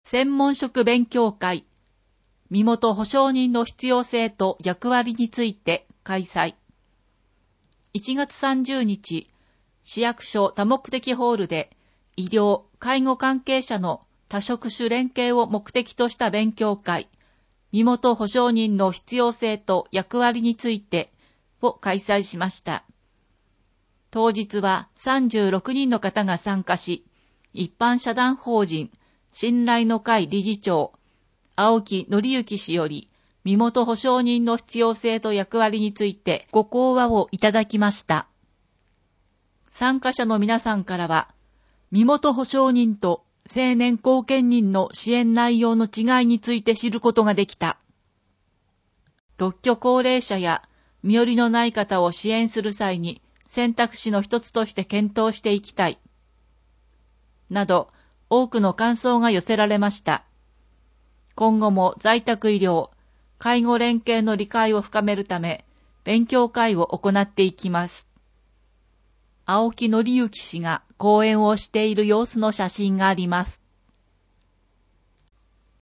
専門職勉強会、身元保証人の必要性と役割について開催。1月30日、市役所多目的ホールで医療・介護関係者の多職種連携を目的とした勉強会、身元保証人の必要性と役割についてを開催しました。当日は36人の方が参加し、一般社団法人信頼の会理事長、青木則之氏より、身元保証人の必要性と役割についてご講話をいただきました。参加者の皆さんからは、身元保証人と成年後見人の支援内容の違いについて知ることができた。独居高齢者や身寄りのない方を支援する際に選択肢の一つとして検討していきたい。など、多くの感想が寄せられました。今後も在宅医療、介護連携の理解を深めるため、勉強会を行っていきます。青木則之氏が講演をしている様子の写真があります。